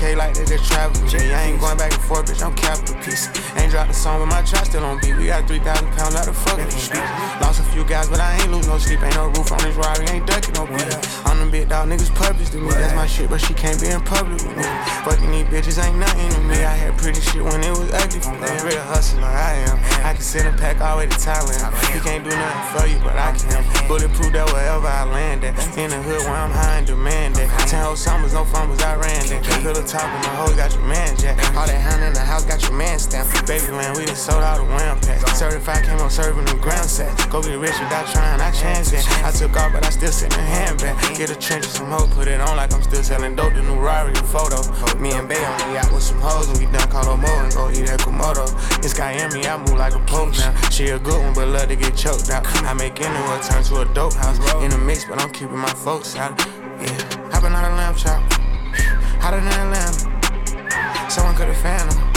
K like they just travel with me. I ain't going back and forth, bitch, I'm capital piece. Ain't dropped a song with my trap still on beat. We got 3,000 pounds out of fucking street. Lost a few guys, but I ain't lose no sleep. Ain't no roof on this Rari, ain't ducking no beat. I'm them big dog niggas purpose to me. That's my shit, but she can't be in public with me. Fucking these bitches ain't nothing to me. I had pretty shit when it was ugly for me. Real hustler, I am. I can send a pack all the way to Thailand. He can't do nothing for you, but I can. Bulletproof that wherever I land at. In the hood where I'm high and demand that. 10 whole summers, no fumbles, I ran that. Little top of my hoes got your man jack. All that hand in the house got your man stamp. Babyland, we done sold all the wham packs. Certified came on serving them ground sacks. Go get rich without trying, I changed that. I took off, but I still sit in the handbag. Get a trench and some hoe, put it on like I'm still selling dope. The new Rari, a photo. Me and Bay on the yacht with some hoes, and we done call no more and go eat at Komodo. It's Miami, I move like a pope now. She a good one, but love to get choked out. I make Inwood turn to a dope house. In the mix, but I'm keeping my folks out. Yeah, hopping out a lamb chop. Hotter than a lamb. Someone could've found them.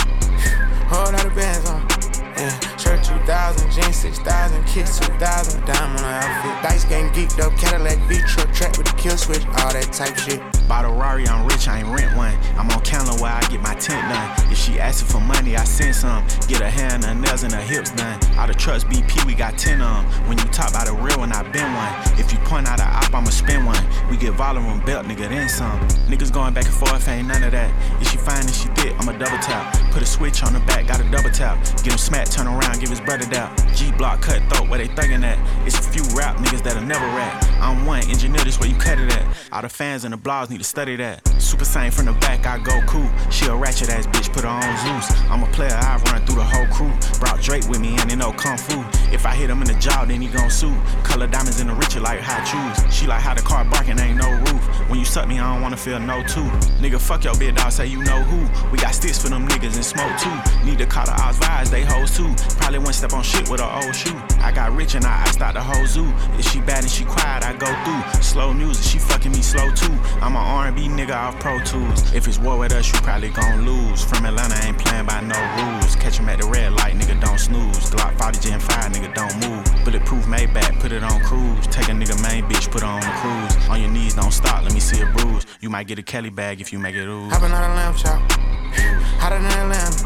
Whole lot of bands on. Yeah, shirt 2,000, jeans 6,000, kicks 2,000. Dime on the outfit. Dice game geeked up, Cadillac V-truck track with the kill switch, all that type shit. Bought a Rari, I'm rich, I ain't rent one. I'm on counter where I get my tent done. If she asking for money, I send some. Get her hair and her nails and her hips done. All the trucks BP, we got 10 on. When you talk about a real one, I been one. If you point out a op, I'ma spin one. We get volume belt, nigga, then some. Niggas going back and forth, ain't none of that. If she fine and she thick, I'ma double tap. Put a switch on the back, got a double tap. Get him smacked, turn around, give his brother down. G-block, cut throat, where they thuggin' at. It's a few rap niggas that'll never rap. I'm one, engineer this where you cut it at. All the fans and the blogs need to study that. Super Saiyan from the back, I go cool. She a ratchet ass bitch, put her on Zeus. I'm a player, I run through the whole crew. Brought Drake with me and they know Kung Fu. If I hit him in the jaw, then he gon' sue. Color diamonds in the richer like high shoes. She like how the car barking, ain't no roof. When you suck me, I don't wanna feel no two. Nigga, fuck your bitch, dog, say you know who. We got sticks for them niggas and smoke too. Need to call the odds vibes, they hoes too. Probably one step on shit with an old shoe. I got rich and I iced out the whole zoo. If she bad and she quiet, I go through. Slow music, she fucking me slow too. I'm a R&B nigga off Pro Tools. If it's war with us, you probably gon' lose. From Atlanta, ain't playing by no rules. Catch him at the red light, nigga, don't snooze. Glock 40 Gen 5, nigga, don't move. Bulletproof Maybach, put it on cruise. Take a nigga main bitch, put her on the cruise. On your knees, don't stop, let me see a bruise. You might get a Kelly bag if you make it ooze. Hopping out a lamb chop. Hotter than a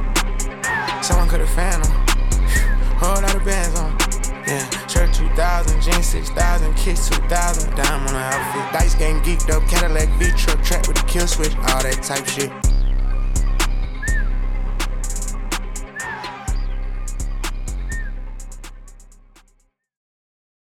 lamb. Someone could've found them. Whole lot of bands on. Yeah, shirt 2,000, jeans 6,000, kicks 2,000. Dime on the outfit. Dice game geeked up, Cadillac V-truck track with the kill switch, all that type shit.